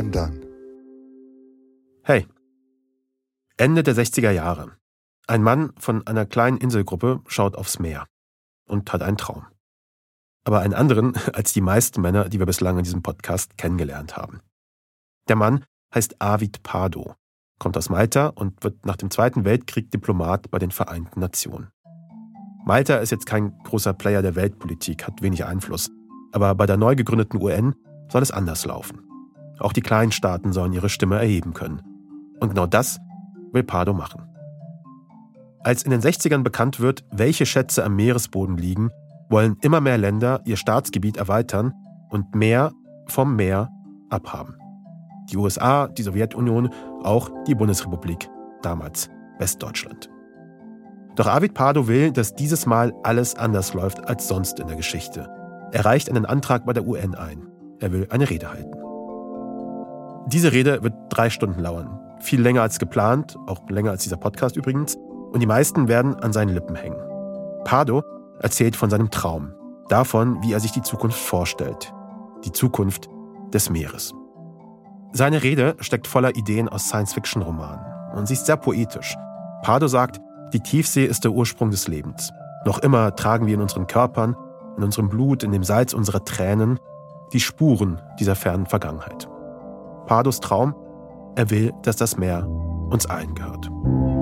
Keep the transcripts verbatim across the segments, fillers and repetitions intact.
anderen. Hey, Ende der sechziger Jahre. Ein Mann von einer kleinen Inselgruppe schaut aufs Meer und hat einen Traum. Aber einen anderen als die meisten Männer, die wir bislang in diesem Podcast kennengelernt haben. Der Mann heißt Arvid Pardo, kommt aus Malta und wird nach dem Zweiten Weltkrieg Diplomat bei den Vereinten Nationen. Malta ist jetzt kein großer Player der Weltpolitik, hat wenig Einfluss. Aber bei der neu gegründeten U N soll es anders laufen. Auch die kleinen Staaten sollen ihre Stimme erheben können. Und genau das will Pardo machen. Als in den sechzigern bekannt wird, welche Schätze am Meeresboden liegen, wollen immer mehr Länder ihr Staatsgebiet erweitern und mehr vom Meer abhaben. Die U S A, die Sowjetunion, auch die Bundesrepublik, damals Westdeutschland. Doch Arvid Pardo will, dass dieses Mal alles anders läuft als sonst in der Geschichte. Er reicht einen Antrag bei der U N ein. Er will eine Rede halten. Diese Rede wird drei Stunden dauern. Viel länger als geplant, auch länger als dieser Podcast übrigens. Und die meisten werden an seinen Lippen hängen. Pardo erzählt von seinem Traum, davon, wie er sich die Zukunft vorstellt. Die Zukunft des Meeres. Seine Rede steckt voller Ideen aus Science-Fiction-Romanen. Und sie ist sehr poetisch. Pardo sagt, die Tiefsee ist der Ursprung des Lebens. Noch immer tragen wir in unseren Körpern, in unserem Blut, in dem Salz unserer Tränen die Spuren dieser fernen Vergangenheit. Pardos Traum, er will, dass das Meer uns allen gehört.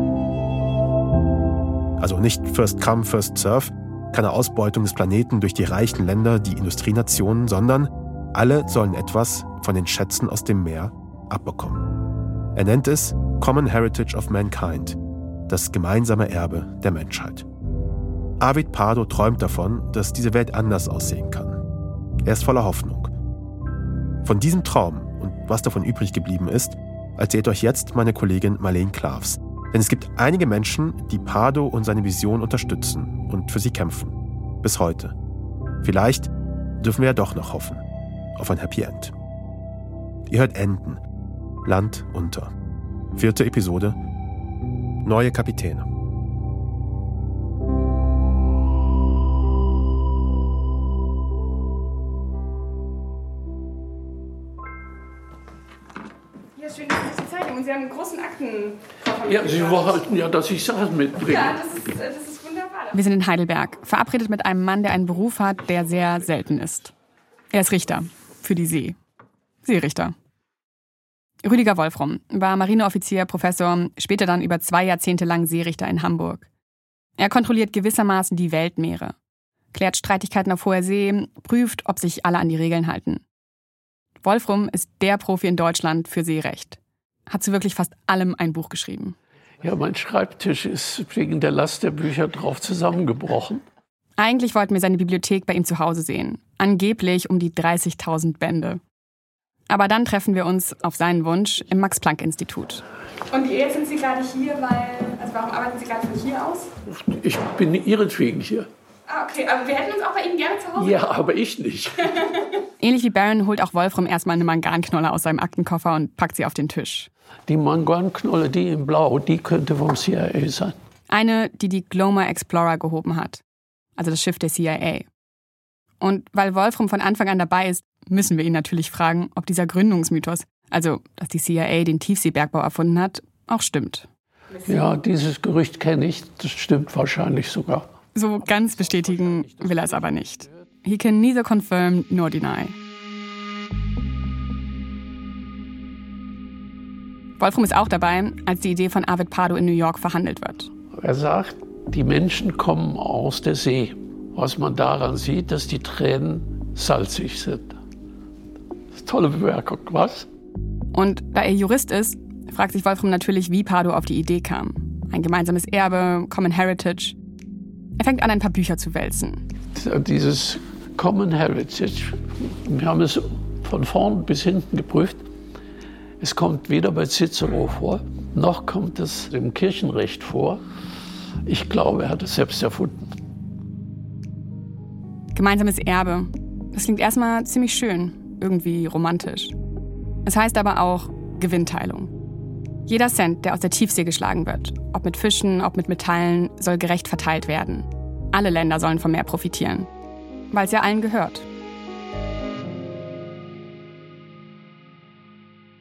Also nicht First Come, First Serve, keine Ausbeutung des Planeten durch die reichen Länder, die Industrienationen, sondern alle sollen etwas von den Schätzen aus dem Meer abbekommen. Er nennt es Common Heritage of Mankind, das gemeinsame Erbe der Menschheit. Arvid Pardo träumt davon, dass diese Welt anders aussehen kann. Er ist voller Hoffnung. Von diesem Traum und was davon übrig geblieben ist, erzählt euch jetzt meine Kollegin Marleen Klaas. Denn es gibt einige Menschen, die Pardo und seine Vision unterstützen und für sie kämpfen. Bis heute. Vielleicht dürfen wir ja doch noch hoffen. Auf ein Happy End. Ihr hört Enden. Land unter. Vierte Episode. Neue Kapitäne. Ja, schön, dass Sie die Zeit haben. Und Sie haben einen großen Akten. Ja, Sie wollten ja, dass ich Sachen mitbringe. Ja, das ist, das ist wunderbar. Wir sind in Heidelberg, verabredet mit einem Mann, der einen Beruf hat, der sehr selten ist. Er ist Richter für die See. Seerichter. Rüdiger Wolfrum war Marineoffizier, Professor, später dann über zwei Jahrzehnte lang Seerichter in Hamburg. Er kontrolliert gewissermaßen die Weltmeere, klärt Streitigkeiten auf hoher See, prüft, ob sich alle an die Regeln halten. Wolfrum ist der Profi in Deutschland für Seerecht. Hat zu wirklich fast allem ein Buch geschrieben. Ja, mein Schreibtisch ist wegen der Last der Bücher drauf zusammengebrochen. Eigentlich wollten wir seine Bibliothek bei ihm zu Hause sehen. Angeblich um die dreißigtausend Bände. Aber dann treffen wir uns auf seinen Wunsch im Max-Planck-Institut. Und jetzt sind Sie gerade hier, weil... Also warum arbeiten Sie gerade von hier aus? Ich bin ihretwegen hier. Ah, okay. Aber wir hätten uns auch bei Ihnen gerne zu Hause. Ja, aber ich nicht. Ähnlich wie Baron holt auch Wolfram erstmal eine Manganknolle aus seinem Aktenkoffer und packt sie auf den Tisch. Die Manganknolle, die in Blau, die könnte vom C I A sein. Eine, die die Glomar Explorer gehoben hat. Also das Schiff der C I A. Und weil Wolfram von Anfang an dabei ist, müssen wir ihn natürlich fragen, ob dieser Gründungsmythos, also dass die C I A den Tiefseebergbau erfunden hat, auch stimmt. Ja, dieses Gerücht kenne ich, das stimmt wahrscheinlich sogar. So ganz bestätigen will er es aber nicht. He can neither confirm nor deny. Wolfram ist auch dabei, als die Idee von Arvid Pardo in New York verhandelt wird. Er sagt, die Menschen kommen aus der See. Was man daran sieht, dass die Tränen salzig sind. Das ist eine tolle Bemerkung, was? Und da er Jurist ist, fragt sich Wolfram natürlich, wie Pardo auf die Idee kam. Ein gemeinsames Erbe, Common Heritage. Er fängt an, ein paar Bücher zu wälzen. Dieses Common Heritage, wir haben es von vorn bis hinten geprüft. Es kommt weder bei Cicero vor, noch kommt es im Kirchenrecht vor. Ich glaube, er hat es selbst erfunden. Gemeinsames Erbe. Das klingt erstmal ziemlich schön, irgendwie romantisch. Es heißt aber auch Gewinnteilung. Jeder Cent, der aus der Tiefsee geschlagen wird, ob mit Fischen, ob mit Metallen, soll gerecht verteilt werden. Alle Länder sollen vom Meer profitieren, weil es ja allen gehört.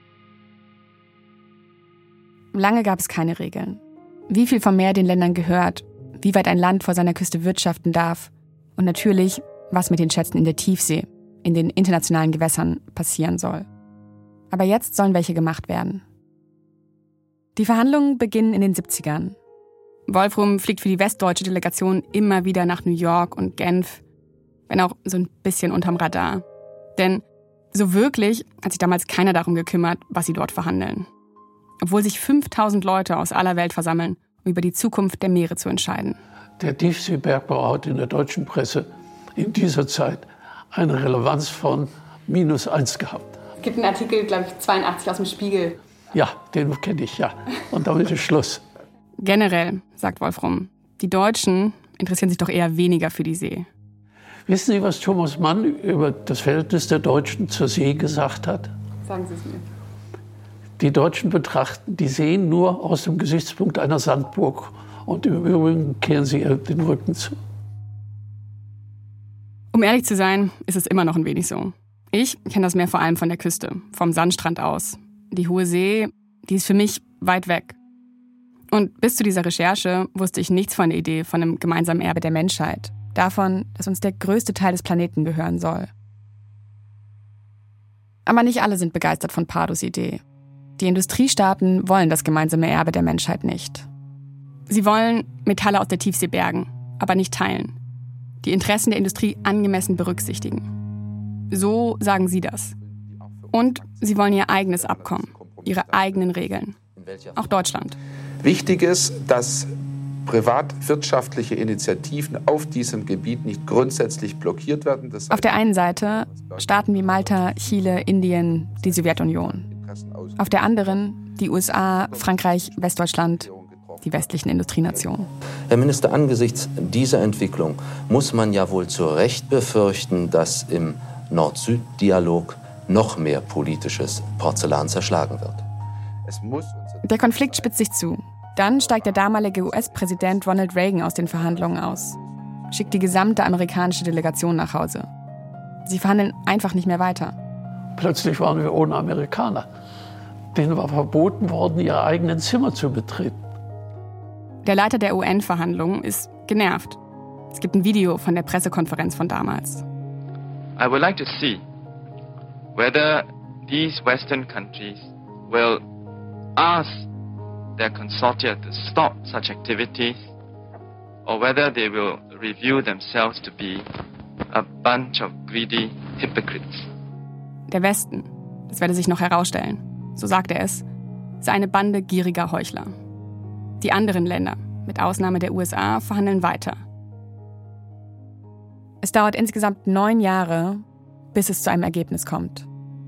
Lange gab es keine Regeln. Wie viel vom Meer den Ländern gehört, wie weit ein Land vor seiner Küste wirtschaften darf und natürlich, was mit den Schätzen in der Tiefsee, in den internationalen Gewässern passieren soll. Aber jetzt sollen welche gemacht werden. Die Verhandlungen beginnen in den siebzigern. Wolfrum fliegt für die westdeutsche Delegation immer wieder nach New York und Genf, wenn auch so ein bisschen unterm Radar. Denn so wirklich hat sich damals keiner darum gekümmert, was sie dort verhandeln. Obwohl sich fünftausend Leute aus aller Welt versammeln, um über die Zukunft der Meere zu entscheiden. Der Tiefseebergbau hat in der deutschen Presse in dieser Zeit eine Relevanz von minus eins gehabt. Es gibt einen Artikel, glaube ich, zweiundachtzig aus dem Spiegel. Ja, den kenne ich, ja. Und damit ist Schluss. Generell, sagt Wolfrum, die Deutschen interessieren sich doch eher weniger für die See. Wissen Sie, was Thomas Mann über das Verhältnis der Deutschen zur See gesagt hat? Sagen Sie es mir. Die Deutschen betrachten die Seen nur aus dem Gesichtspunkt einer Sandburg. Und im Übrigen kehren sie ihr den Rücken zu. Um ehrlich zu sein, ist es immer noch ein wenig so. Ich kenne das Meer vor allem von der Küste, vom Sandstrand aus. Die Hohe See, die ist für mich weit weg. Und bis zu dieser Recherche wusste ich nichts von der Idee von einem gemeinsamen Erbe der Menschheit. Davon, dass uns der größte Teil des Planeten gehören soll. Aber nicht alle sind begeistert von Pardos Idee. Die Industriestaaten wollen das gemeinsame Erbe der Menschheit nicht. Sie wollen Metalle aus der Tiefsee bergen, aber nicht teilen. Die Interessen der Industrie angemessen berücksichtigen. So sagen sie das. Und sie wollen ihr eigenes Abkommen, ihre eigenen Regeln. Auch Deutschland. Wichtig ist, dass privatwirtschaftliche Initiativen auf diesem Gebiet nicht grundsätzlich blockiert werden. Das heißt, auf der einen Seite Staaten wie Malta, Chile, Indien, die Sowjetunion. Auf der anderen die U S A, Frankreich, Westdeutschland, die westlichen Industrienationen. Herr Minister, angesichts dieser Entwicklung muss man ja wohl zu Recht befürchten, dass im Nord-Süd-Dialog noch mehr politisches Porzellan zerschlagen wird. Es muss Der Konflikt spitzt sich zu. Dann steigt der damalige U S-Präsident Ronald Reagan aus den Verhandlungen aus, schickt die gesamte amerikanische Delegation nach Hause. Sie verhandeln einfach nicht mehr weiter. Plötzlich waren wir ohne Amerikaner. Denen war verboten worden, ihre eigenen Zimmer zu betreten. Der Leiter der U N-Verhandlungen ist genervt. Es gibt ein Video von der Pressekonferenz von damals. I would like to see whether these Western countries will ask their consortia to stop such activities or whether they will review themselves to be a bunch of greedy hypocrites. Der Westen, das werde sich noch herausstellen, so sagt er es, sei eine Bande gieriger Heuchler. Die anderen Länder, mit Ausnahme der U S A, verhandeln weiter. Es dauert insgesamt neun Jahre, bis es zu einem Ergebnis kommt.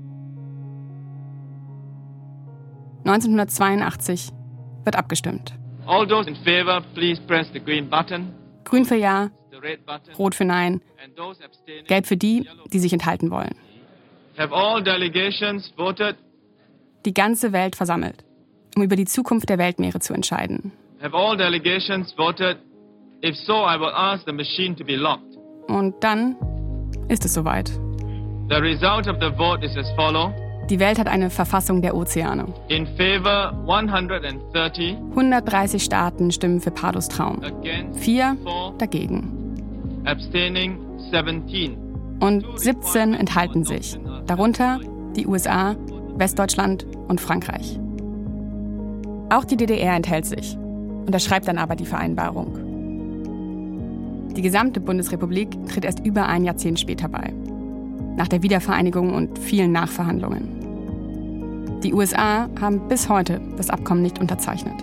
neunzehnhundertzweiundachtzig wird abgestimmt. All those in favor, please press the green button. Grün für Ja, The red button. Rot für Nein, And those abstaining. Gelb für die, die sich enthalten wollen. Have all delegations voted? Die ganze Welt versammelt, um über die Zukunft der Weltmeere zu entscheiden. Have all delegations voted? If so, I will ask the machine to be locked. Und dann ist es soweit. The result of the vote is as follows. Die Welt hat eine Verfassung der Ozeane. In favor one hundred thirty, hundertdreißig Staaten stimmen für Pardos Traum. against Vier four, dagegen. abstaining seventeen. Und siebzehn enthalten sich. Darunter die U S A, Westdeutschland und Frankreich. Auch die D D R enthält sich. Unterschreibt dann aber die Vereinbarung. Die gesamte Bundesrepublik tritt erst über ein Jahrzehnt später bei. Nach der Wiedervereinigung und vielen Nachverhandlungen. Die U S A haben bis heute das Abkommen nicht unterzeichnet.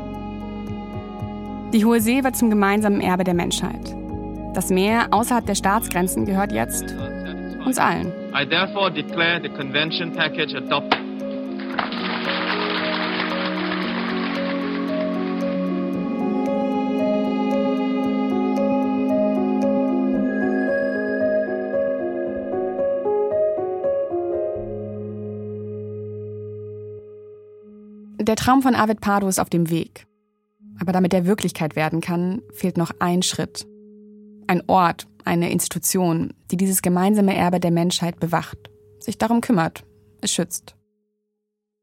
Die Hohe See wird zum gemeinsamen Erbe der Menschheit. Das Meer außerhalb der Staatsgrenzen gehört jetzt uns allen. I therefore declare the convention package adopted. Der Traum von Arvid Pardo ist auf dem Weg. Aber damit er Wirklichkeit werden kann, fehlt noch ein Schritt. Ein Ort, eine Institution, die dieses gemeinsame Erbe der Menschheit bewacht, sich darum kümmert, es schützt.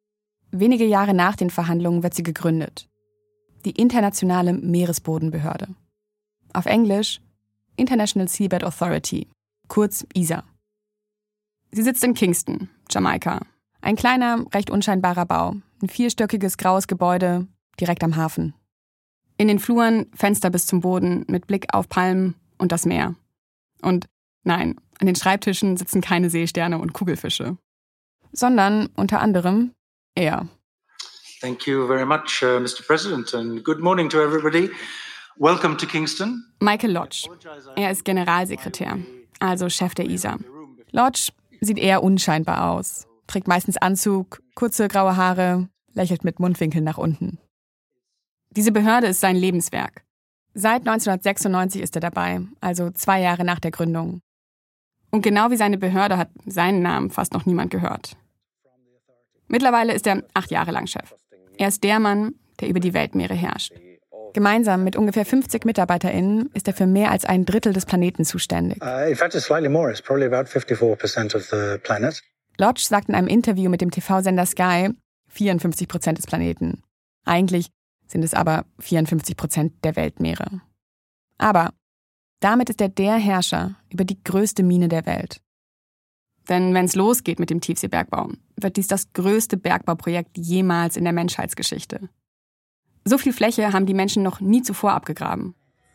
Wenige Jahre nach den Verhandlungen wird sie gegründet. Die Internationale Meeresbodenbehörde. Auf Englisch International Seabed Authority, kurz I S A. Sie sitzt in Kingston, Jamaika. Ein kleiner, recht unscheinbarer Bau. Ein vierstöckiges graues Gebäude direkt am Hafen. In den Fluren Fenster bis zum Boden mit Blick auf Palmen und das Meer. Und nein, an den Schreibtischen sitzen keine Seesterne und Kugelfische. Sondern unter anderem er. Thank you very much, uh, Mister President, and good morning to everybody. Welcome to Kingston. Michael Lodge. Er ist Generalsekretär, also Chef der I S A. Lodge sieht eher unscheinbar aus, trägt meistens Anzug, kurze graue Haare, lächelt mit Mundwinkeln nach unten. Diese Behörde ist sein Lebenswerk. Seit neunzehnhundertsechsundneunzig ist er dabei, also zwei Jahre nach der Gründung. Und genau wie seine Behörde hat seinen Namen fast noch niemand gehört. Mittlerweile ist er acht Jahre lang Chef. Er ist der Mann, der über die Weltmeere herrscht. Gemeinsam mit ungefähr fünfzig MitarbeiterInnen ist er für mehr als ein Drittel des Planeten zuständig. Uh, in fact, it's slightly more. It's probably about fifty-four percent of the planet. Lodge sagt in einem Interview mit dem T V-Sender Sky vierundfünfzig Prozent des Planeten. Eigentlich sind es aber vierundfünfzig Prozent der Weltmeere. Aber damit ist er der Herrscher über die größte Mine der Welt. Denn wenn es losgeht mit dem Tiefseebergbau, wird dies das größte Bergbauprojekt jemals in der Menschheitsgeschichte. So viel Fläche haben die Menschen noch nie zuvor abgegraben.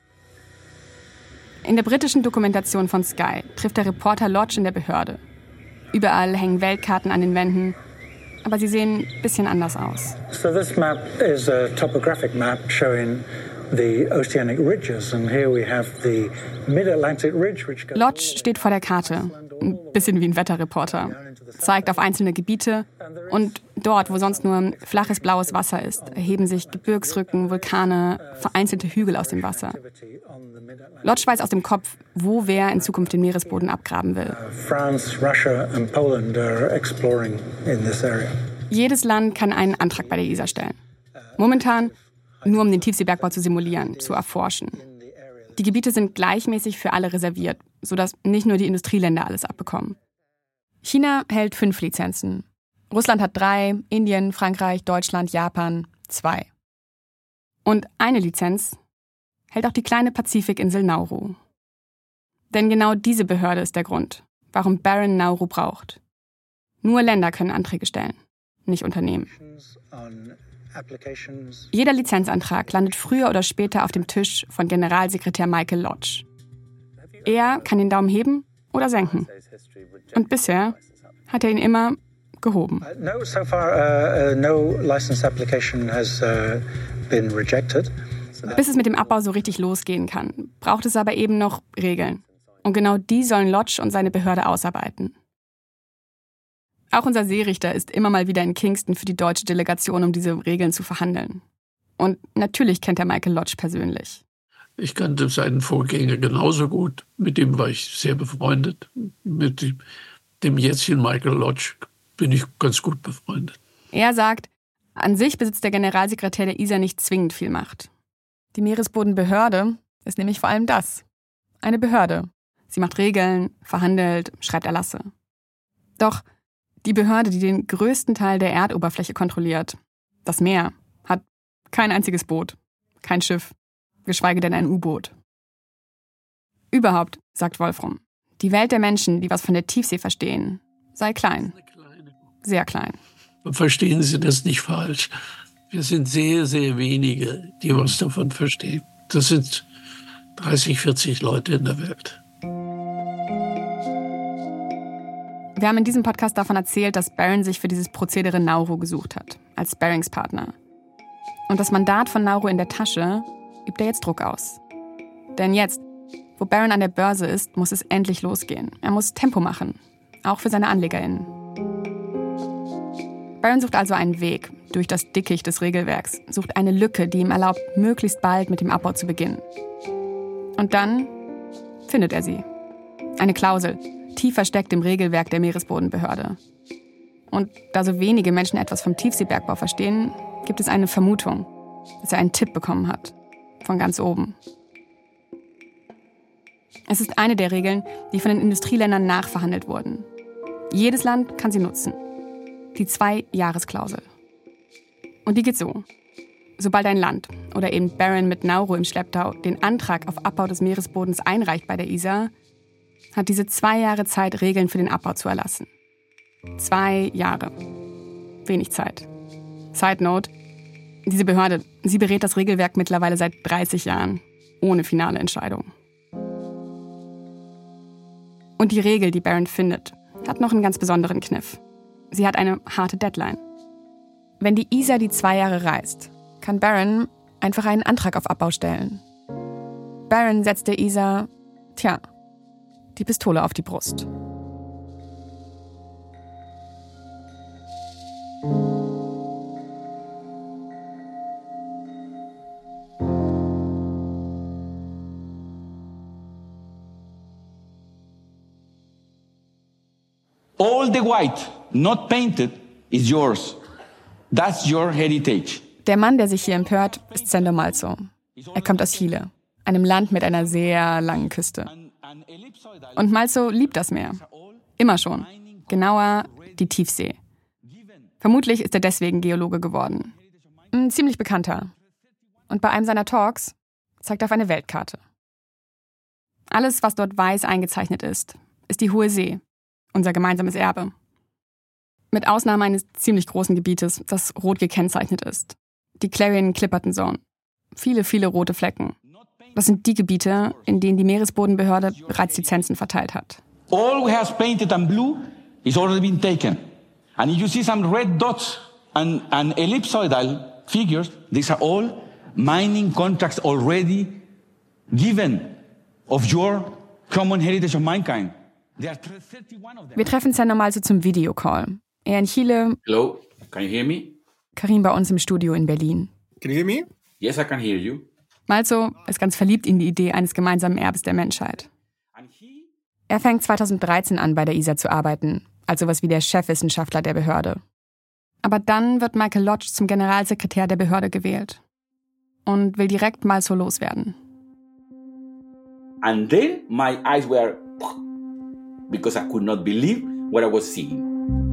In der britischen Dokumentation von Sky trifft der Reporter Lodge in der Behörde. Überall hängen Weltkarten an den Wänden, aber sie sehen ein bisschen anders aus. So this map is a topographic map showing the oceanic ridges, and here we have the Mid-Atlantic Ridge, which goes. Lodge steht vor der Karte, ein bisschen wie ein Wetterreporter, zeigt auf einzelne Gebiete und dort, wo sonst nur flaches blaues Wasser ist, erheben sich Gebirgsrücken, Vulkane, vereinzelte Hügel aus dem Wasser. Lodge weiß aus dem Kopf, wo wer in Zukunft den Meeresboden abgraben will. France, Russia and Poland are exploring in this area. Jedes Land kann einen Antrag bei der I S A stellen. Momentan nur um den Tiefseebergbau zu simulieren, zu erforschen. Die Gebiete sind gleichmäßig für alle reserviert, sodass nicht nur die Industrieländer alles abbekommen. China hält fünf Lizenzen. Russland hat drei, Indien, Frankreich, Deutschland, Japan zwei. Und eine Lizenz hält auch die kleine Pazifikinsel Nauru. Denn genau diese Behörde ist der Grund, warum Barron Nauru braucht. Nur Länder können Anträge stellen, nicht Unternehmen. Jeder Lizenzantrag landet früher oder später auf dem Tisch von Generalsekretär Michael Lodge. Er kann den Daumen heben oder senken. Und bisher hat er ihn immer gehoben. No, so far uh, no license application has uh, been rejected. Bis es mit dem Abbau so richtig losgehen kann, braucht es aber eben noch Regeln. Und genau die sollen Lodge und seine Behörde ausarbeiten. Auch unser Seerichter ist immer mal wieder in Kingston für die deutsche Delegation, um diese Regeln zu verhandeln. Und natürlich kennt er Michael Lodge persönlich. Ich kannte seinen Vorgänger genauso gut. Mit dem war ich sehr befreundet. Mit dem jetzigen Michael Lodge bin ich ganz gut befreundet. Er sagt, an sich besitzt der Generalsekretär der I S A nicht zwingend viel Macht. Die Meeresbodenbehörde ist nämlich vor allem das. Eine Behörde. Sie macht Regeln, verhandelt, schreibt Erlasse. Doch die Behörde, die den größten Teil der Erdoberfläche kontrolliert, das Meer, hat kein einziges Boot, kein Schiff, geschweige denn ein U-Boot. Überhaupt, sagt Wolfram, die Welt der Menschen, die was von der Tiefsee verstehen, sei klein. Sehr klein. Verstehen Sie das nicht falsch. Wir sind sehr, sehr wenige, die was davon verstehen. Das sind dreißig, vierzig Leute in der Welt. Wir haben in diesem Podcast davon erzählt, dass Barron sich für dieses Prozedere Nauru gesucht hat, als Sparringspartner. Und das Mandat von Nauru in der Tasche übt er jetzt Druck aus. Denn jetzt, wo Barron an der Börse ist, muss es endlich losgehen. Er muss Tempo machen, auch für seine AnlegerInnen. Barron sucht also einen Weg durch das Dickicht des Regelwerks, sucht eine Lücke, die ihm erlaubt, möglichst bald mit dem Abbau zu beginnen. Und dann findet er sie. Eine Klausel, tief versteckt im Regelwerk der Meeresbodenbehörde. Und da so wenige Menschen etwas vom Tiefseebergbau verstehen, gibt es eine Vermutung, dass er einen Tipp bekommen hat. Von ganz oben. Es ist eine der Regeln, die von den Industrieländern nachverhandelt wurden. Jedes Land kann sie nutzen. Die Zwei-Jahres-Klausel. Und die geht so. Sobald ein Land oder eben Barron mit Nauru im Schlepptau den Antrag auf Abbau des Meeresbodens einreicht bei der I S A, hat diese zwei Jahre Zeit, Regeln für den Abbau zu erlassen. Zwei Jahre. Wenig Zeit. Side Note: Diese Behörde, sie berät das Regelwerk mittlerweile seit dreißig Jahren, ohne finale Entscheidung. Und die Regel, die Barron findet, hat noch einen ganz besonderen Kniff. Sie hat eine harte Deadline. Wenn die I S A die zwei Jahre reist, kann Barron einfach einen Antrag auf Abbau stellen. Barron setzt der I S A, tja, die Pistole auf die Brust. All the white, not painted, is yours. That's your heritage. Der Mann, der sich hier empört, ist Sendo Malso. Er kommt aus Chile, einem Land mit einer sehr langen Küste. Und Malso liebt das Meer. Immer schon. Genauer, die Tiefsee. Vermutlich ist er deswegen Geologe geworden. Ein ziemlich bekannter. Und bei einem seiner Talks zeigt er auf eine Weltkarte. Alles, was dort weiß eingezeichnet ist, ist die Hohe See, unser gemeinsames Erbe. Mit Ausnahme eines ziemlich großen Gebietes, das rot gekennzeichnet ist. Die Clarion-Clipperton Zone. Viele, viele rote Flecken. Das sind die Gebiete, in denen die Meeresbodenbehörde bereits Lizenzen verteilt hat. All we have painted and blue is already been taken. And if you see some red dots and, and ellipsoidal figures, these are all mining contracts already given of your common heritage of mankind. Wir treffen Sendo Malso zum Videocall. Er in Chile. Hello, can you hear me? Karim bei uns im Studio in Berlin. Can you hear me? Yes, I can hear you. Malso ist ganz verliebt in die Idee eines gemeinsamen Erbes der Menschheit. Er fängt zweitausenddreizehn an, bei der I S A zu arbeiten, als sowas wie der Chefwissenschaftler der Behörde. Aber dann wird Michael Lodge zum Generalsekretär der Behörde gewählt und will direkt Malso loswerden. And then my eyes were because I could not believe what I was seeing.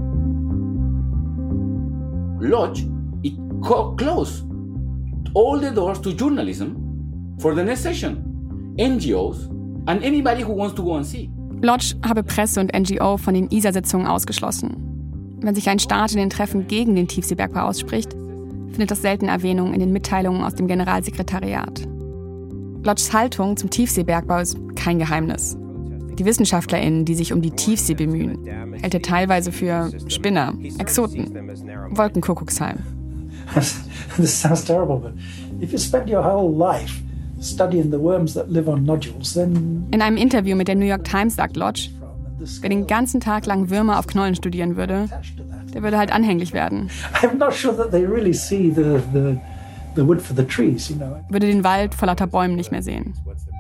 Lodge, it co- closed all the doors to journalism for the next session. N G Os and anybody who wants to go and see. Lodge habe Presse und N G O von den I S A-Sitzungen ausgeschlossen. Wenn sich ein Staat in den Treffen gegen den Tiefseebergbau ausspricht, findet das selten Erwähnung in den Mitteilungen aus dem Generalsekretariat. Lodges Haltung zum Tiefseebergbau ist kein Geheimnis. Die WissenschaftlerInnen, die sich um die Tiefsee bemühen, hält er teilweise für Spinner, Exoten, Wolkenkuckucksheim. This sounds terrible, but if you spend your whole life studying the worms that live on nodules, then... In einem Interview mit der New York Times sagt Lodge, wer den ganzen Tag lang Würmer auf Knollen studieren würde, der würde halt anhänglich werden. I'm not sure that they really see the, the, the wood for the trees, you know. Würde den Wald vor lauter Bäumen nicht mehr sehen.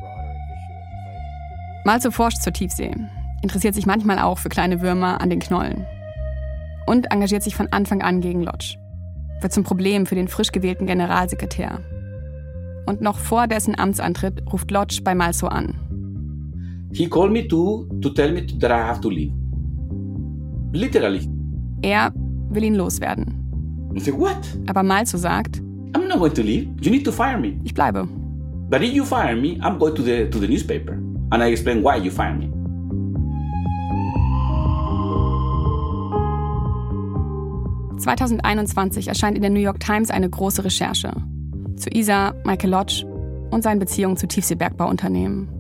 Malso forscht zur Tiefsee, interessiert sich manchmal auch für kleine Würmer an den Knollen und engagiert sich von Anfang an gegen Lodge, wird zum Problem für den frisch gewählten Generalsekretär. Und noch vor dessen Amtsantritt ruft Lodge bei Malso an. He called me to, to tell me that I have to leave. Literally. Er will ihn loswerden. I said, what? Aber Malso sagt, I'm not going to leave. You need to fire me. Ich bleibe. But if you fire me, I'm going to the, to the newspaper. And I explain why you fire me. zweitausendeinundzwanzig erscheint in der New York Times eine große Recherche zu I S A, Michael Lodge und seinen Beziehungen zu Tiefseebergbauunternehmen.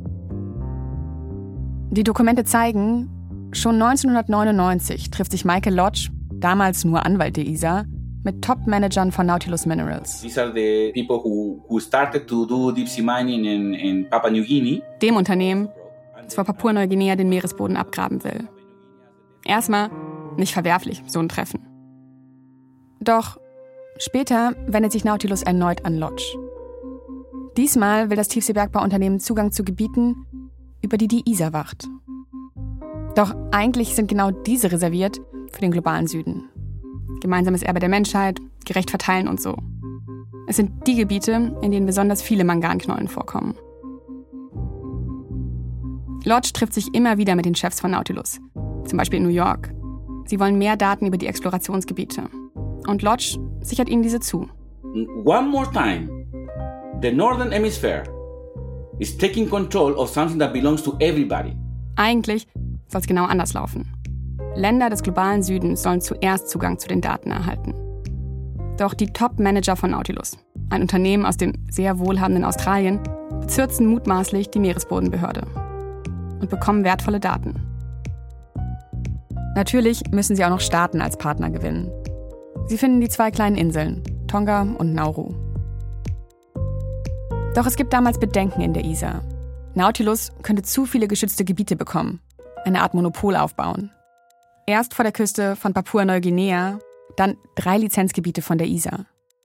Die Dokumente zeigen, schon neunzehnhundertneunundneunzig trifft sich Michael Lodge, damals nur Anwalt der I S A, mit Top-Managern von Nautilus Minerals. These are the people who, who started to do deep sea mining in, in Papua New Guinea. Dem Unternehmen, das vor Papua-Neuguinea den Meeresboden abgraben will. Erstmal nicht verwerflich, so ein Treffen. Doch später wendet sich Nautilus erneut an Lodge. Diesmal will das Tiefseebergbauunternehmen Zugang zu Gebieten, über die die I S A wacht. Doch eigentlich sind genau diese reserviert für den globalen Süden. Gemeinsames Erbe der Menschheit, gerecht verteilen und so. Es sind die Gebiete, in denen besonders viele Manganknollen vorkommen. Lodge trifft sich immer wieder mit den Chefs von Nautilus, zum Beispiel in New York. Sie wollen mehr Daten über die Explorationsgebiete. Und Lodge sichert ihnen diese zu. One more time, the Northern Hemisphere is taking control of something that belongs to everybody. Eigentlich soll es genau anders laufen. Länder des globalen Südens sollen zuerst Zugang zu den Daten erhalten. Doch die Top-Manager von Nautilus, ein Unternehmen aus dem sehr wohlhabenden Australien, bezirzen mutmaßlich die Meeresbodenbehörde und bekommen wertvolle Daten. Natürlich müssen sie auch noch Staaten als Partner gewinnen. Sie finden die zwei kleinen Inseln, Tonga und Nauru. Doch es gibt damals Bedenken in der I S A. Nautilus könnte zu viele geschützte Gebiete bekommen, eine Art Monopol aufbauen. Erst vor der Küste von Papua-Neuguinea, dann drei Lizenzgebiete von der I S A.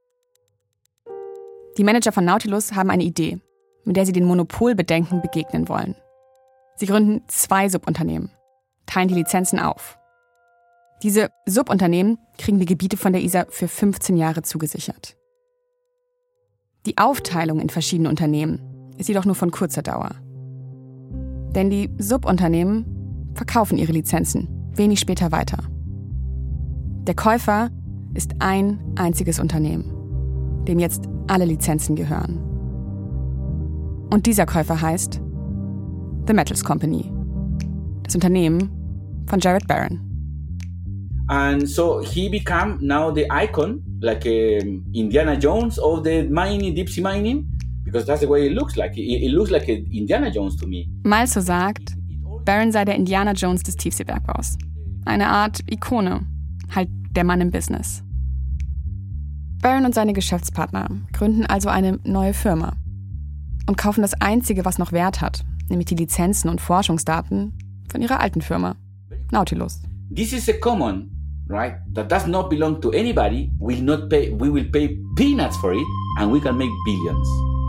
Die Manager von Nautilus haben eine Idee, mit der sie den Monopolbedenken begegnen wollen. Sie gründen zwei Subunternehmen, teilen die Lizenzen auf. Diese Subunternehmen kriegen die Gebiete von der I S A für fünfzehn Jahre zugesichert. Die Aufteilung in verschiedene Unternehmen ist jedoch nur von kurzer Dauer. Denn die Subunternehmen verkaufen ihre Lizenzen wenig später weiter. Der Käufer ist ein einziges Unternehmen, dem jetzt alle Lizenzen gehören. Und dieser Käufer heißt The Metals Company, das Unternehmen von Gerard Barron. And so he became now the icon, like um, Indiana Jones of the mining, deep sea mining, because that's the way it looks like. It, it looks like Indiana Jones to me. Malzo sagt, Barron sei der Indiana Jones des Tiefseebergbaus. Eine Art Ikone, halt der Mann im Business. Barron und seine Geschäftspartner gründen also eine neue Firma und kaufen das Einzige, was noch Wert hat, nämlich die Lizenzen und Forschungsdaten von ihrer alten Firma, Nautilus. This is a common, right? That does not belong to anybody. We'll not pay. We will pay peanuts for it, and we can make billions.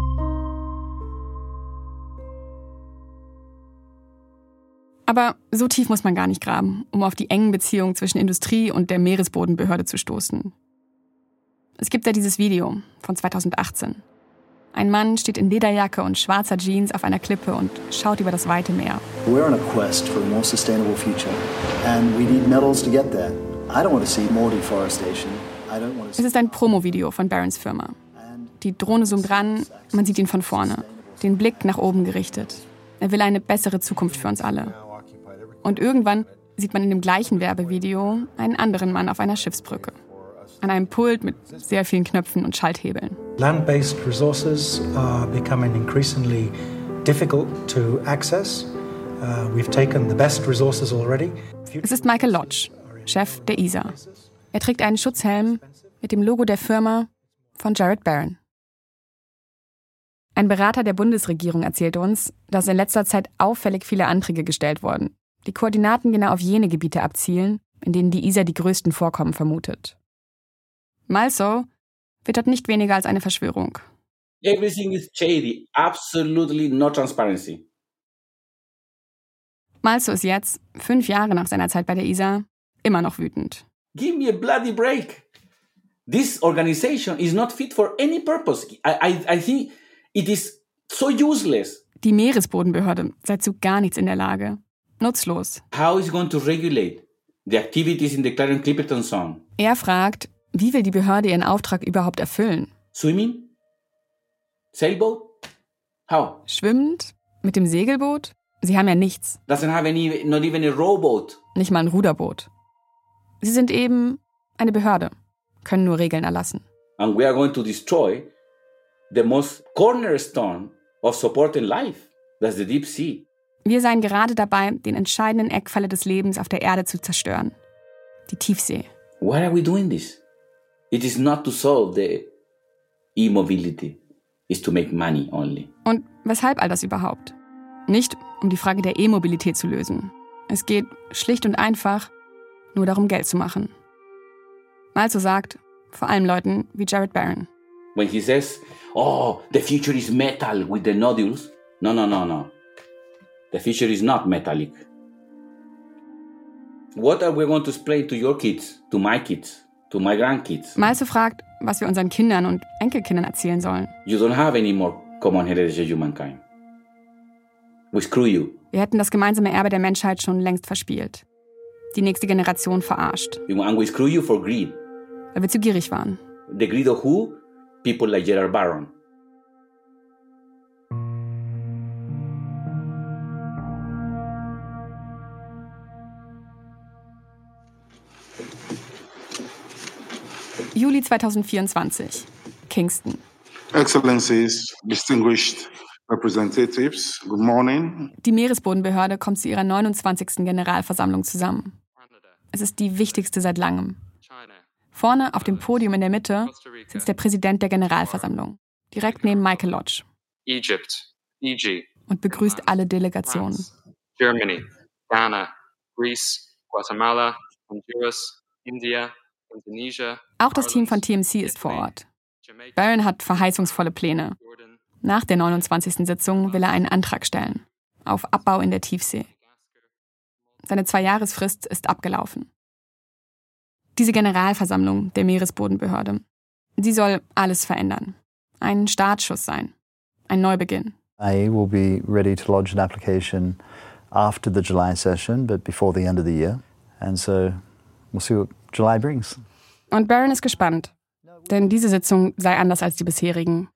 Aber so tief muss man gar nicht graben, um auf die engen Beziehungen zwischen Industrie und der Meeresbodenbehörde zu stoßen. Es gibt ja dieses Video von zweitausendachtzehn. Ein Mann steht in Lederjacke und schwarzer Jeans auf einer Klippe und schaut über das weite Meer. We're on a quest for a more sustainable future, and we need metals to get there. I don't want to see more deforestation. I don't want to see. Es ist ein Promo-Video von Barrons Firma. Die Drohne zoomt ran, man sieht ihn von vorne, den Blick nach oben gerichtet. Er will eine bessere Zukunft für uns alle. Und irgendwann sieht man in dem gleichen Werbevideo einen anderen Mann auf einer Schiffsbrücke. An einem Pult mit sehr vielen Knöpfen und Schalthebeln. Land-based resources are becoming increasingly difficult to access. Uh, we've taken the best resources already. Es ist Michael Lodge, Chef der I S A. Er trägt einen Schutzhelm mit dem Logo der Firma von Gerard Barron. Ein Berater der Bundesregierung erzählt uns, dass in letzter Zeit auffällig viele Anträge gestellt wurden, die Koordinaten genau auf jene Gebiete abzielen, in denen die I S A die größten Vorkommen vermutet. Malzo wittert nicht weniger als eine Verschwörung. Everything is shady, absolutely no transparency. Malzo ist jetzt, fünf Jahre nach seiner Zeit bei der I S A, immer noch wütend. Give me a bloody break. This organization is not fit for any purpose. I, I, I think it is so useless. Die Meeresbodenbehörde sei zu gar nichts in der Lage. Nutzlos. How is it going to regulate the activities in the Clarion-Clipperton Zone? Er fragt, wie will die Behörde ihren Auftrag überhaupt erfüllen? Swimming? Sailboat? How? Schwimmend? Mit dem Segelboot? Sie haben ja nichts. Doesn't have any, not even a rowboat. Nicht mal ein Ruderboot. Sie sind eben eine Behörde, können nur Regeln erlassen. And we are going to destroy the most cornerstone of supporting life. That's the deep sea. Wir seien gerade dabei, den entscheidenden Eckpfeiler des Lebens auf der Erde zu zerstören. Die Tiefsee. Why are we doing this? It is not to solve the e-mobility. It's to make money only. Und weshalb all das überhaupt? Nicht, um die Frage der E-Mobilität zu lösen. Es geht schlicht und einfach nur darum, Geld zu machen. Malzo sagt, vor allem Leuten wie Gerard Barron. When he says, oh, the future is metal with the nodules. No, no, no, no. The future is not metallic. What are we going to explain to your kids, to my kids, to my grandkids? Malzo fragt, was wir unseren Kindern und Enkelkindern erzählen sollen. You don't have any more common heritage of humankind. We screw you. Wir hätten das gemeinsame Erbe der Menschheit schon längst verspielt. Die nächste Generation verarscht. And we screw you for greed. Weil wir zu gierig waren. the greed of who? People like Gerald Barron. Juli zweitausendvierundzwanzig, Kingston. Excellencies, distinguished representatives, good morning. Die Meeresbodenbehörde kommt zu ihrer neunundzwanzigsten Generalversammlung zusammen. Es ist die wichtigste seit langem. Vorne auf dem Podium in der Mitte sitzt der Präsident der Generalversammlung, direkt neben Michael Lodge. Egypt, Fiji, und begrüßt alle Delegationen. Germany, Ghana, Greece, Guatemala, Honduras, India, Indonesia. Auch das Team von T M C ist vor Ort. Barron hat verheißungsvolle Pläne. Nach der neunundzwanzigsten Sitzung will er einen Antrag stellen. Auf Abbau in der Tiefsee. Seine Zweijahresfrist ist abgelaufen. Diese Generalversammlung der Meeresbodenbehörde, sie soll alles verändern. Ein Startschuss sein. Ein Neubeginn. I will be ready to lodge an application after the July session, but before the end of the year. And so we'll see what July brings. Und Barron ist gespannt, denn diese Sitzung sei anders als die bisherigen.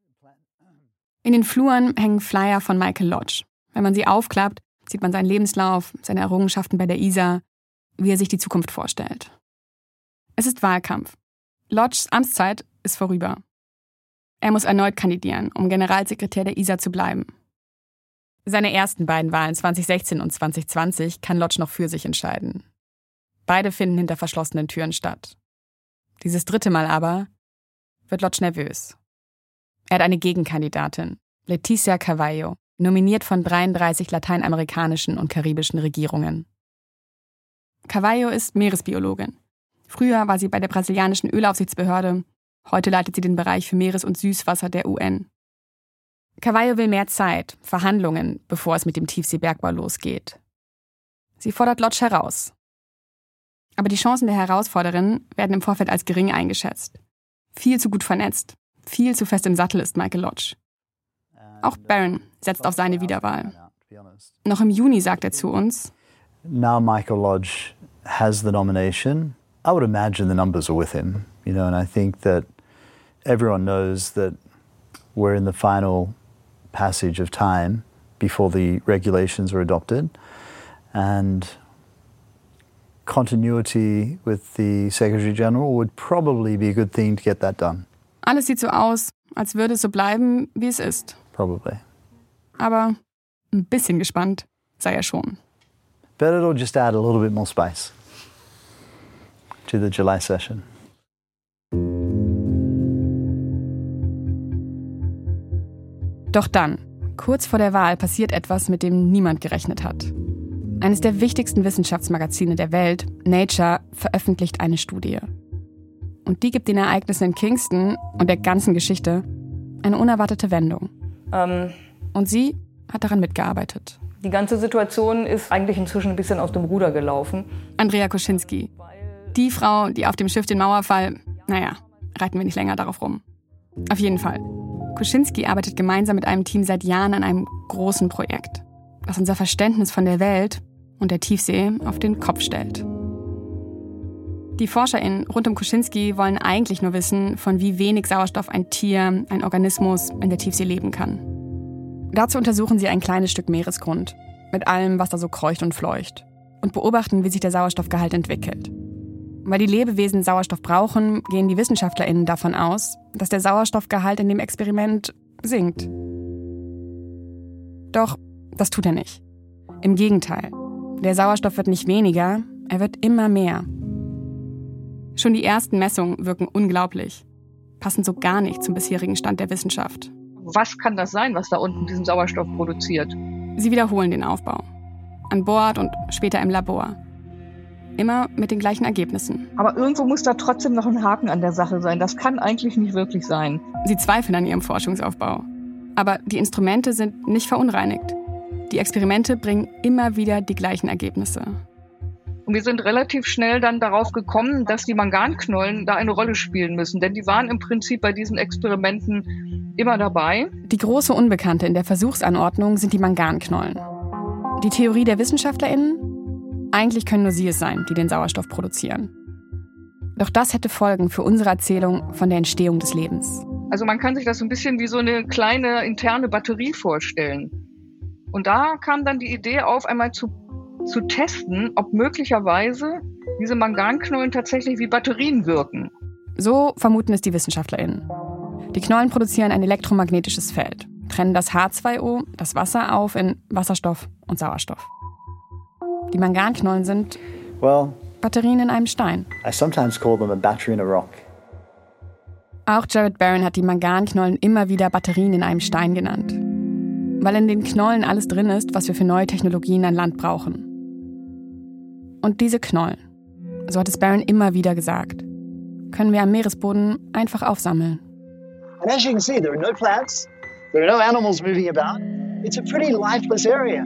In den Fluren hängen Flyer von Michael Lodge. Wenn man sie aufklappt, sieht man seinen Lebenslauf, seine Errungenschaften bei der I S A, wie er sich die Zukunft vorstellt. Es ist Wahlkampf. Lodges Amtszeit ist vorüber. Er muss erneut kandidieren, um Generalsekretär der I S A zu bleiben. Seine ersten beiden Wahlen zweitausendsechzehn und zweitausendzwanzig kann Lodge noch für sich entscheiden. Beide finden hinter verschlossenen Türen statt. Dieses dritte Mal aber wird Lodge nervös. Er hat eine Gegenkandidatin, Leticia Carvalho, nominiert von dreiunddreißig lateinamerikanischen und karibischen Regierungen. Carvalho ist Meeresbiologin. Früher war sie bei der brasilianischen Ölaufsichtsbehörde, heute leitet sie den Bereich für Meeres- und Süßwasser der U N. Carvalho will mehr Zeit, Verhandlungen, bevor es mit dem Tiefseebergbau losgeht. Sie fordert Lodge heraus. Aber die Chancen der Herausforderin werden im Vorfeld als gering eingeschätzt. Viel zu gut vernetzt, viel zu fest im Sattel ist Michael Lodge. Auch Barron setzt auf seine Wiederwahl. Noch im Juni sagt er zu uns: Now Michael Lodge has the nomination. I would imagine the numbers are with him, you know, and I think that everyone knows that we're in the final passage of time before the regulations are adopted, and continuity with the Secretary General would probably be a good thing to get that done. Alles sieht so aus, als würde es so bleiben, wie es ist. Probably. Aber ein bisschen gespannt sei er schon. But it'll just add a little bit more spice to the July session. Doch dann, kurz vor der Wahl, passiert etwas, mit dem niemand gerechnet hat. Eines der wichtigsten Wissenschaftsmagazine der Welt, Nature, veröffentlicht eine Studie. Und die gibt den Ereignissen in Kingston und der ganzen Geschichte eine unerwartete Wendung. Ähm, und sie hat daran mitgearbeitet. Die ganze Situation ist eigentlich inzwischen ein bisschen aus dem Ruder gelaufen. Andrea Kuczynski. Die Frau, die auf dem Schiff den Mauerfall... Naja, reiten wir nicht länger darauf rum. Auf jeden Fall. Kuczynski arbeitet gemeinsam mit einem Team seit Jahren an einem großen Projekt, das unser Verständnis von der Welt und der Tiefsee auf den Kopf stellt. Die ForscherInnen rund um Kuczynski wollen eigentlich nur wissen, von wie wenig Sauerstoff ein Tier, ein Organismus in der Tiefsee leben kann. Dazu untersuchen sie ein kleines Stück Meeresgrund, mit allem, was da so kreucht und fleucht, und beobachten, wie sich der Sauerstoffgehalt entwickelt. Weil die Lebewesen Sauerstoff brauchen, gehen die WissenschaftlerInnen davon aus, dass der Sauerstoffgehalt in dem Experiment sinkt. Doch das tut er nicht. Im Gegenteil, der Sauerstoff wird nicht weniger, er wird immer mehr. Schon die ersten Messungen wirken unglaublich, passen so gar nicht zum bisherigen Stand der Wissenschaft. Was kann das sein, was da unten diesen Sauerstoff produziert? Sie wiederholen den Aufbau. An Bord und später im Labor. Immer mit den gleichen Ergebnissen. Aber irgendwo muss da trotzdem noch ein Haken an der Sache sein. Das kann eigentlich nicht wirklich sein. Sie zweifeln an ihrem Forschungsaufbau. Aber die Instrumente sind nicht verunreinigt. Die Experimente bringen immer wieder die gleichen Ergebnisse. Und wir sind relativ schnell dann darauf gekommen, dass die Manganknollen da eine Rolle spielen müssen. Denn die waren im Prinzip bei diesen Experimenten immer dabei. Die große Unbekannte in der Versuchsanordnung sind die Manganknollen. Die Theorie der WissenschaftlerInnen? Eigentlich können nur sie es sein, die den Sauerstoff produzieren. Doch das hätte Folgen für unsere Erzählung von der Entstehung des Lebens. Also man kann sich das so ein bisschen wie so eine kleine interne Batterie vorstellen. Und da kam dann die Idee auf, einmal zu, zu testen, ob möglicherweise diese Manganknollen tatsächlich wie Batterien wirken. So vermuten es die WissenschaftlerInnen. Die Knollen produzieren ein elektromagnetisches Feld, trennen das H zwei O, das Wasser, auf in Wasserstoff und Sauerstoff. Die Manganknollen sind well, Batterien in einem Stein. I sometimes call them a battery in a rock. Auch Jared Barron hat die Manganknollen immer wieder Batterien in einem Stein genannt. Weil in den Knollen alles drin ist, was wir für neue Technologien an Land brauchen. Und diese Knollen, so hat es Barron immer wieder gesagt, können wir am Meeresboden einfach aufsammeln. And as you can see, there are no plants, there are no animals moving about. It's a pretty lifeless area.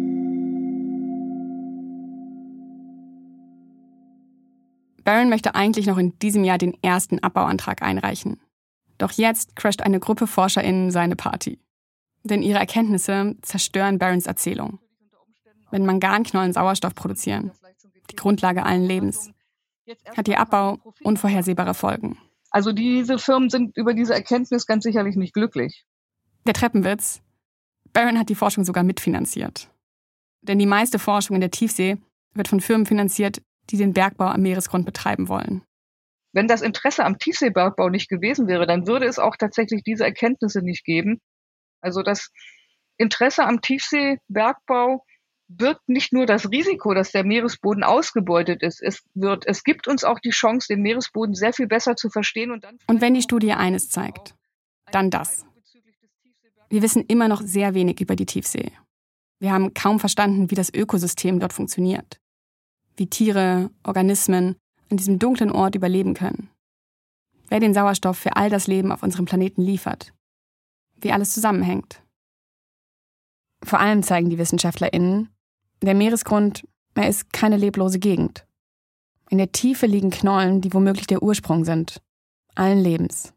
Barron möchte eigentlich noch in diesem Jahr den ersten Abbauantrag einreichen. Doch jetzt crasht eine Gruppe ForscherInnen seine Party. Denn ihre Erkenntnisse zerstören Barrons Erzählung. Wenn Manganknollen Sauerstoff produzieren, die Grundlage allen Lebens, hat ihr Abbau unvorhersehbare Folgen. Also diese Firmen sind über diese Erkenntnis ganz sicherlich nicht glücklich. Der Treppenwitz: Barron hat die Forschung sogar mitfinanziert. Denn die meiste Forschung in der Tiefsee wird von Firmen finanziert, die den Bergbau am Meeresgrund betreiben wollen. Wenn das Interesse am Tiefseebergbau nicht gewesen wäre, dann würde es auch tatsächlich diese Erkenntnisse nicht geben. Also das Interesse am Tiefseebergbau birgt nicht nur das Risiko, dass der Meeresboden ausgebeutet ist. Es wird, es gibt uns auch die Chance, den Meeresboden sehr viel besser zu verstehen. Und, dann und wenn die Studie eines zeigt, dann das. Wir wissen immer noch sehr wenig über die Tiefsee. Wir haben kaum verstanden, wie das Ökosystem dort funktioniert. Wie Tiere, Organismen an diesem dunklen Ort überleben können. Wer den Sauerstoff für all das Leben auf unserem Planeten liefert. Wie alles zusammenhängt. Vor allem zeigen die WissenschaftlerInnen, der Meeresgrund, er ist keine leblose Gegend. In der Tiefe liegen Knollen, die womöglich der Ursprung sind. Allen Lebens.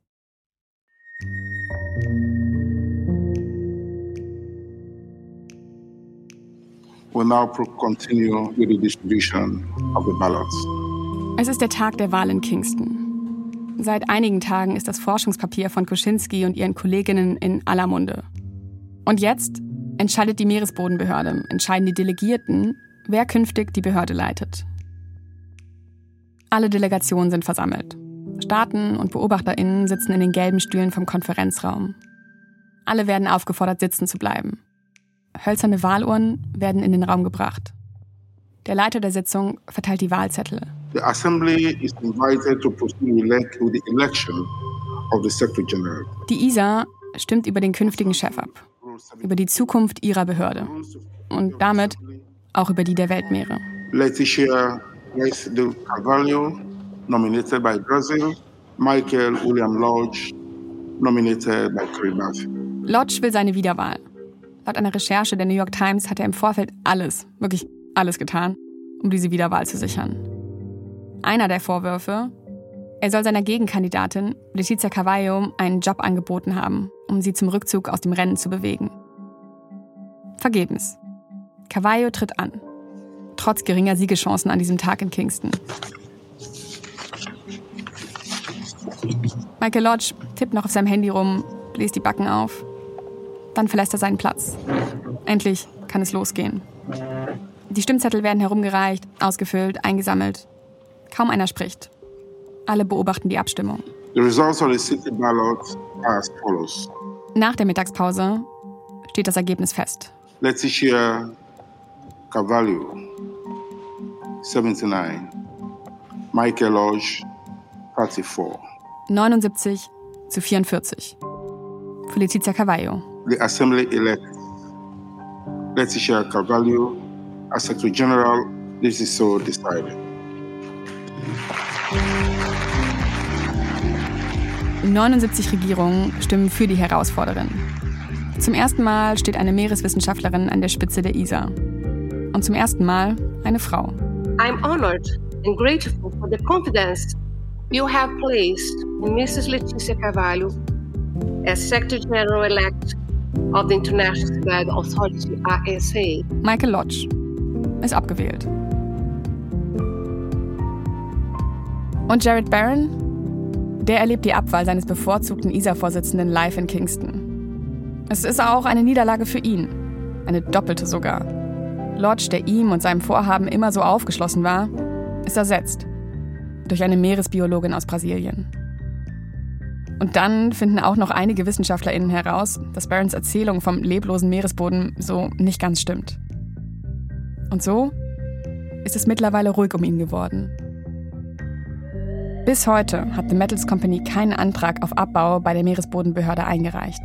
We'll now continue with the distribution of the ballots. Es ist der Tag der Wahl in Kingston. Seit einigen Tagen ist das Forschungspapier von Kuczynski und ihren Kolleginnen in aller Munde. Und jetzt entscheidet die Meeresbodenbehörde, entscheiden die Delegierten, wer künftig die Behörde leitet. Alle Delegationen sind versammelt. Staaten und BeobachterInnen sitzen in den gelben Stühlen vom Konferenzraum. Alle werden aufgefordert, sitzen zu bleiben. Hölzerne Wahlurnen werden in den Raum gebracht. Der Leiter der Sitzung verteilt die Wahlzettel. The Assembly is invited to proceed with the election of the Secretary General. Die I S A stimmt über den künftigen Chef ab, über die Zukunft ihrer Behörde und damit auch über die der Weltmeere. Leticia de Carvalho, nominated by Brazil. Michael William Lodge, nominated by Kiribati. Lodge will seine Wiederwahl. Laut einer Recherche der New York Times hat er im Vorfeld alles, wirklich alles getan, um diese Wiederwahl zu sichern. Einer der Vorwürfe: Er soll seiner Gegenkandidatin, Letizia Carvalho, einen Job angeboten haben, um sie zum Rückzug aus dem Rennen zu bewegen. Vergebens. Carvalho tritt an. Trotz geringer Siegeschancen an diesem Tag in Kingston. Michael Lodge tippt noch auf seinem Handy rum, bläst die Backen auf. Dann verlässt er seinen Platz. Endlich kann es losgehen. Die Stimmzettel werden herumgereicht, ausgefüllt, eingesammelt. Kaum einer spricht. Alle beobachten die Abstimmung. The results of the city ballot are as follows. Nach der Mittagspause steht das Ergebnis fest. Leticia Carvalho, seventy-nine. Michael Lodge, thirty-four. neunundsiebzig zu vierundvierzig. Für Letizia Carvalho. The Assembly elects Leticia Carvalho as Secretary General. This is so decided. neunundsiebzig Regierungen stimmen für die Herausforderin. Zum ersten Mal steht eine Meereswissenschaftlerin an der Spitze der I S A. Und zum ersten Mal eine Frau. I'm honored and grateful for the confidence you have placed in Missus Letizia Carvalho as Secretary General-elect of the International Civil Authority, I S A. Michael Lodge ist abgewählt. Und Gerard Barron? Der erlebt die Abwahl seines bevorzugten I S A-Vorsitzenden live in Kingston. Es ist auch eine Niederlage für ihn. Eine doppelte sogar. Lodge, der ihm und seinem Vorhaben immer so aufgeschlossen war, ist ersetzt. Durch eine Meeresbiologin aus Brasilien. Und dann finden auch noch einige WissenschaftlerInnen heraus, dass Barrons Erzählung vom leblosen Meeresboden so nicht ganz stimmt. Und so ist es mittlerweile ruhig um ihn geworden. Bis heute hat The Metals Company keinen Antrag auf Abbau bei der Meeresbodenbehörde eingereicht.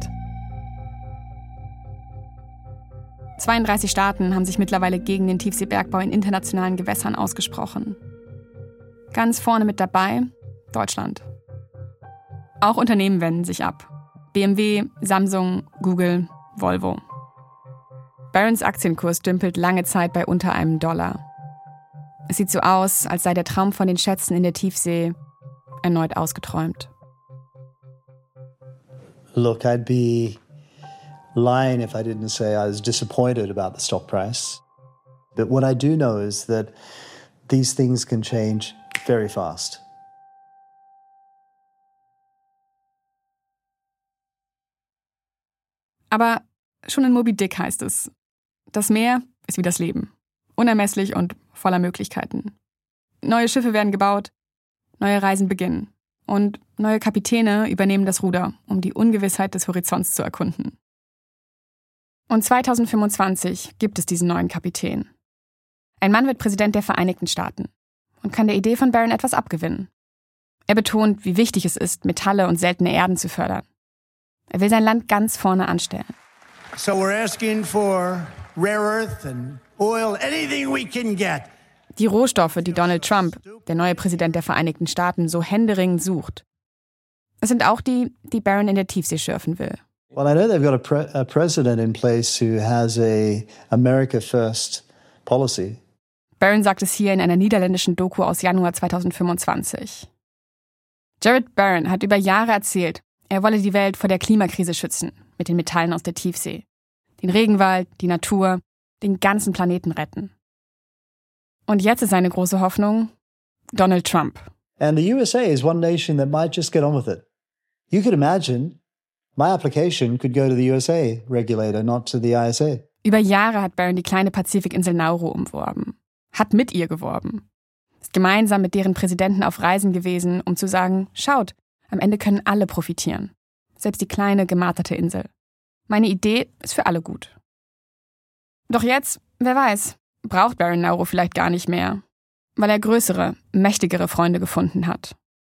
zweiunddreißig Staaten haben sich mittlerweile gegen den Tiefseebergbau in internationalen Gewässern ausgesprochen. Ganz vorne mit dabei Deutschland. Auch Unternehmen wenden sich ab. B M W, Samsung, Google, Volvo. Barrons Aktienkurs dümpelt lange Zeit bei unter einem Dollar. Es sieht so aus, als sei der Traum von den Schätzen in der Tiefsee erneut ausgeträumt. Look, I'd be lying if I didn't say I was disappointed about the stock price. But what I do know is that these things can change very fast. Aber schon in Moby Dick heißt es, das Meer ist wie das Leben. Unermesslich und voller Möglichkeiten. Neue Schiffe werden gebaut, neue Reisen beginnen. Und neue Kapitäne übernehmen das Ruder, um die Ungewissheit des Horizonts zu erkunden. Und zweitausendfünfundzwanzig gibt es diesen neuen Kapitän. Ein Mann wird Präsident der Vereinigten Staaten und kann der Idee von Barron etwas abgewinnen. Er betont, wie wichtig es ist, Metalle und seltene Erden zu fördern. Er will sein Land ganz vorne anstellen. So we're asking for rare earth and oil, anything we can get. Die Rohstoffe, die Donald Trump, der neue Präsident der Vereinigten Staaten, so händeringend sucht. Es sind auch die, die Barron in der Tiefsee schürfen will. Well, I know they've got a, pre- a president in place who has a America First policy. Barron sagt es hier in einer niederländischen Doku aus Januar zweitausendfünfundzwanzig. Gerard Barron hat über Jahre erzählt, er wolle die Welt vor der Klimakrise schützen, mit den Metallen aus der Tiefsee. Den Regenwald, die Natur, den ganzen Planeten retten. Und jetzt ist seine große Hoffnung Donald Trump. And the U S A is one nation that might just get on with it. You could imagine my application could go to the U S A regulator, not to the I S A. Über Jahre hat Barron die kleine Pazifikinsel Nauru umworben. Hat mit ihr geworben. Ist gemeinsam mit deren Präsidenten auf Reisen gewesen, um zu sagen, schaut, am Ende können alle profitieren. Selbst die kleine, gemarterte Insel. Meine Idee ist für alle gut. Doch jetzt, wer weiß, braucht Barron Nauru vielleicht gar nicht mehr, weil er größere, mächtigere Freunde gefunden hat.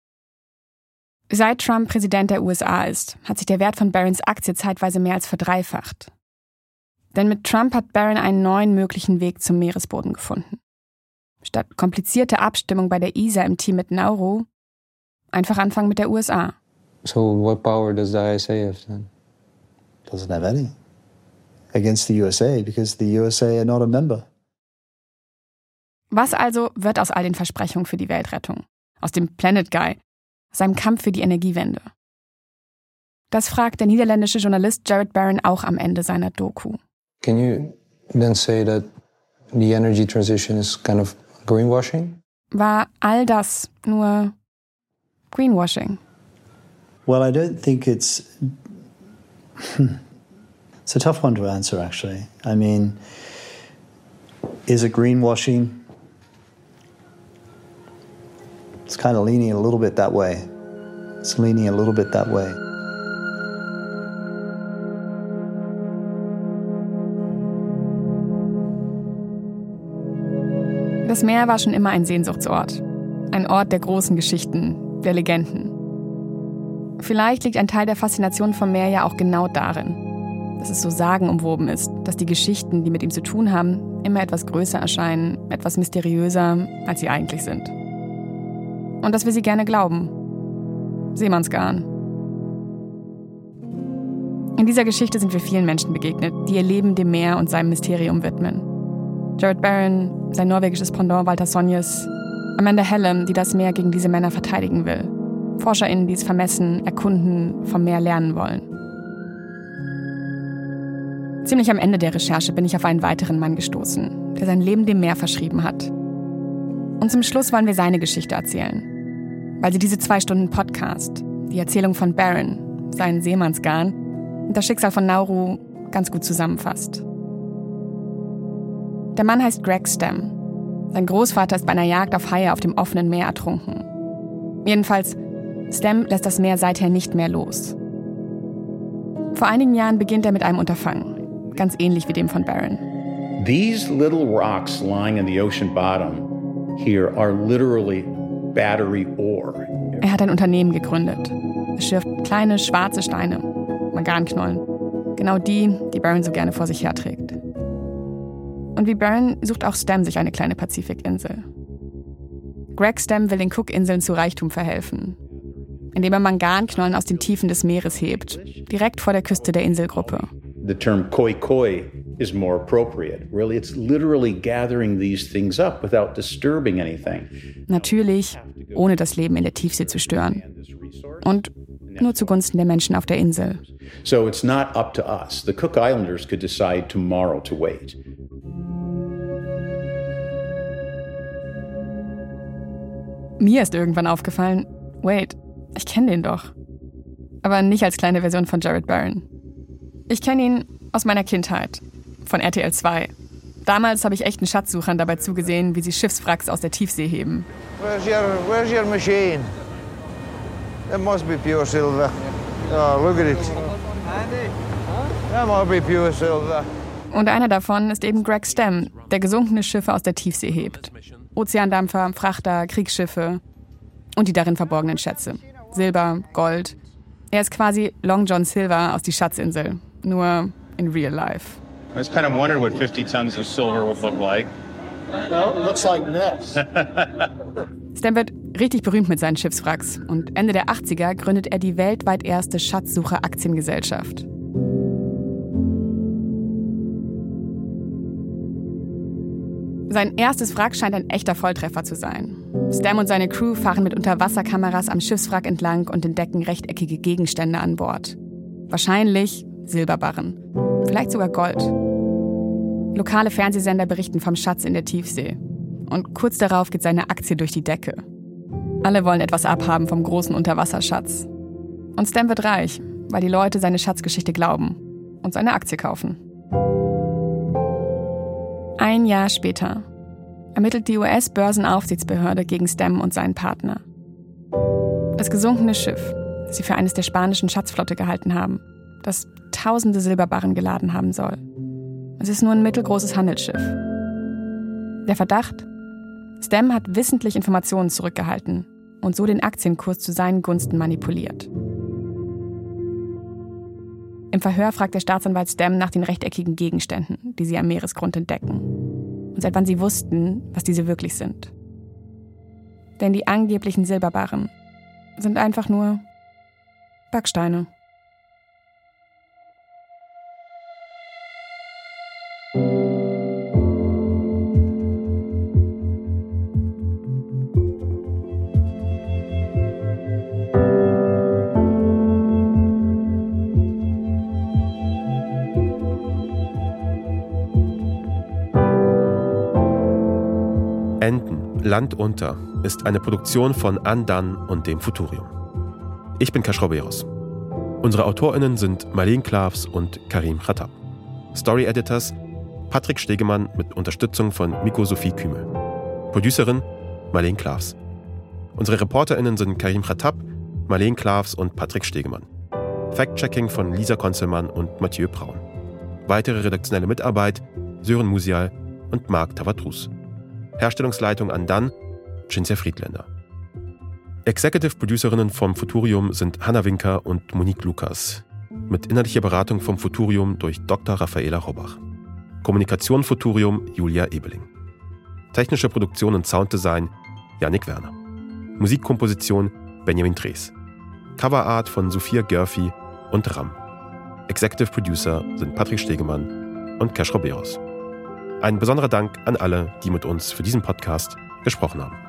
Seit Trump Präsident der U S A ist, hat sich der Wert von Barrons Aktie zeitweise mehr als verdreifacht. Denn mit Trump hat Barron einen neuen möglichen Weg zum Meeresboden gefunden. Statt komplizierte Abstimmung bei der I S A im Team mit Nauru, einfach anfangen mit der U S A. So what power does the I S A have then? Doesn't have any. Against the U S A, because the U S A are not a member. Was also wird aus all den Versprechungen für die Weltrettung? Aus dem Planet Guy? Aus seinem Kampf für die Energiewende? Das fragt der niederländische Journalist Gerard Barron auch am Ende seiner Doku. Can you then say that the energy transition is kind of greenwashing? War all das nur Greenwashing? Well, I don't think it's... It's a tough one to answer, actually. I mean, is it greenwashing? It's kind of leaning a little bit that way. It's leaning a little bit that way. Das Meer war schon immer ein Sehnsuchtsort. Ein Ort der großen Geschichten, der Legenden. Vielleicht liegt ein Teil der Faszination vom Meer ja auch genau darin, dass es so sagenumwoben ist, dass die Geschichten, die mit ihm zu tun haben, immer etwas größer erscheinen, etwas mysteriöser, als sie eigentlich sind. Und dass wir sie gerne glauben. Seemannsgarn. In dieser Geschichte sind wir vielen Menschen begegnet, die ihr Leben dem Meer und seinem Mysterium widmen. Gerard Barron, sein norwegisches Pendant Walter Sonjes, Amanda Hellem, die das Meer gegen diese Männer verteidigen will. ForscherInnen, die es vermessen, erkunden, vom Meer lernen wollen. Ziemlich am Ende der Recherche bin ich auf einen weiteren Mann gestoßen, der sein Leben dem Meer verschrieben hat. Und zum Schluss wollen wir seine Geschichte erzählen. weil sie diese zwei Stunden Podcast, die Erzählung von Baron, seinen Seemannsgarn und das Schicksal von Nauru ganz gut zusammenfasst. Der Mann heißt Greg Stem. Sein Großvater ist bei einer Jagd auf Haie auf dem offenen Meer ertrunken. Jedenfalls, Stem lässt das Meer seither nicht mehr los. Vor einigen Jahren beginnt er mit einem Unterfangen, ganz ähnlich wie dem von Baron. These little rocks lying in the ocean bottom here are literally battery ore. Er hat ein Unternehmen gegründet. Es schürft kleine, schwarze Steine, Manganknollen. Genau die, die Baron so gerne vor sich herträgt. Und wie Baron sucht auch Stem sich eine kleine Pazifikinsel. Greg Stem will den Cook-Inseln zu Reichtum verhelfen, indem er Manganknollen aus den Tiefen des Meeres hebt, direkt vor der Küste der Inselgruppe. The term koi koi is more appropriate. Really, it's literally gathering these things up without disturbing anything. Natürlich, ohne das Leben in der Tiefsee zu stören. Und nur zugunsten der Menschen auf der Insel. So it's not up to us. The Cook Islanders could decide tomorrow to wait. Mir ist irgendwann aufgefallen, wait, ich kenne den doch. Aber nicht als kleine Version von Jared Baron. Ich kenne ihn aus meiner Kindheit, von R T L zwei. Damals habe ich echten Schatzsuchern dabei zugesehen, wie sie Schiffswracks aus der Tiefsee heben. Where's your, where's your machine? That must be pure silver. Oh, look at it. That must be pure silver. Und einer davon ist eben Greg Stem, der gesunkene Schiffe aus der Tiefsee hebt. Ozeandampfer, Frachter, Kriegsschiffe und die darin verborgenen Schätze. Silber, Gold. Er ist quasi Long John Silver aus die Schatzinsel, nur in real life. I was kind of wondering what fifty tons of silver would look like. Well, it looks like this. Stem wird richtig berühmt mit seinen Schiffswracks und Ende der achtziger gründet er die weltweit erste Schatzsucher-Aktiengesellschaft. Sein erstes Wrack scheint ein echter Volltreffer zu sein. Stem und seine Crew fahren mit Unterwasserkameras am Schiffswrack entlang und entdecken rechteckige Gegenstände an Bord. Wahrscheinlich Silberbarren, vielleicht sogar Gold. Lokale Fernsehsender berichten vom Schatz in der Tiefsee. Und kurz darauf geht seine Aktie durch die Decke. Alle wollen etwas abhaben vom großen Unterwasserschatz. Und Stem wird reich, weil die Leute seine Schatzgeschichte glauben und seine Aktie kaufen. Ein Jahr später ermittelt die U S-Börsenaufsichtsbehörde gegen Stem und seinen Partner. Das gesunkene Schiff, das sie für eines der spanischen Schatzflotte gehalten haben, das tausende Silberbarren geladen haben soll. Es ist nur ein mittelgroßes Handelsschiff. Der Verdacht? Stem hat wissentlich Informationen zurückgehalten und so den Aktienkurs zu seinen Gunsten manipuliert. Im Verhör fragt der Staatsanwalt Stem nach den rechteckigen Gegenständen, die sie am Meeresgrund entdecken. Und seit wann sie wussten, was diese wirklich sind. Denn die angeblichen Silberbarren sind einfach nur Backsteine. Enten, Land unter ist eine Produktion von Undone und dem Futurium. Ich bin Kash Roberos. Unsere AutorInnen sind Marleen Klaas und Karim Khattab. Story Editors Patrick Stegemann mit Unterstützung von Miko Sophie Kümel. Producerin Marleen Klaas. Unsere ReporterInnen sind Karim Khattab, Marleen Klaas und Patrick Stegemann. Fact-Checking von Lisa Konzelmann und Mathieu Braun. Weitere redaktionelle Mitarbeit Sören Musial und Marc Tavatrus. Herstellungsleitung Undone Cinzia Friedländer. Executive Producerinnen vom Futurium sind Hanna Winker und Monique Lukas. Mit inhaltlicher Beratung vom Futurium durch Doktor Raffaela Robach. Kommunikation Futurium Julia Ebeling. Technische Produktion und Sounddesign Yannick Werner. Musikkomposition Benjamin Drees. Coverart von Sophia Görfi und Ram. Executive Producer sind Patrick Stegemann und Kash Roberos. Ein besonderer Dank an alle, die mit uns für diesen Podcast gesprochen haben.